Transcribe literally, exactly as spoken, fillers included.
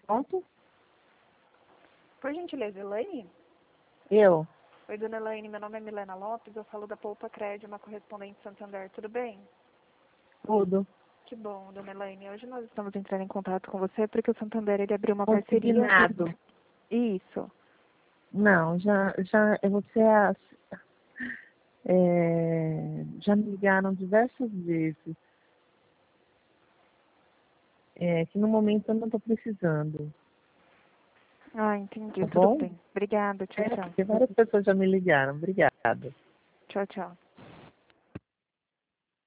Pronto? Por gentileza, Elaine? Eu? Oi, dona Elaine, meu nome é Milena Lopes, eu falo da Poupa Crédito, uma correspondente de Santander, tudo bem? Tudo. Que bom, dona Elaine. Hoje nós estamos entrando em contato com você porque o Santander ele abriu uma parceria. Consignado. Isso. Não, já, já, você é, é, já me ligaram diversas vezes. É, que no momento eu não estou precisando. Ah, entendi. Tá Tudo bom? bem. Obrigada. Tchau, É, tchau. porque várias pessoas já me ligaram. Obrigada. Tchau, tchau.